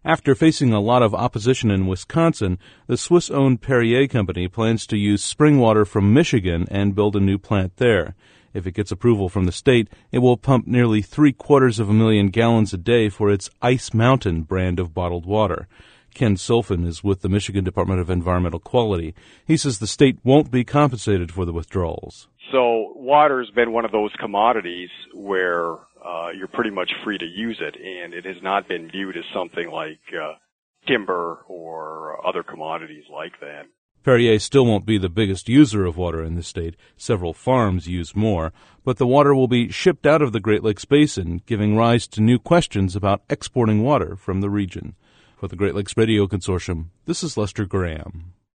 After facing a lot of opposition in Wisconsin, the Swiss-owned Perrier company plans to use spring water from Michigan and build a new plant there. If it gets approval from the state, it will pump nearly 750,000 gallons a day for its Ice Mountain brand of bottled water. Ken Sulfin is with the Michigan Department of Environmental Quality. He says the state won't be compensated for the withdrawals. So water has been one of those commodities where you're pretty much free to use it, and it has not been viewed as something like timber or other commodities like that. Perrier still won't be the biggest user of water in the state. Several farms use more, but the water will be shipped out of the Great Lakes Basin, giving rise to new questions about exporting water from the region. For the Great Lakes Radio Consortium, this is Lester Graham.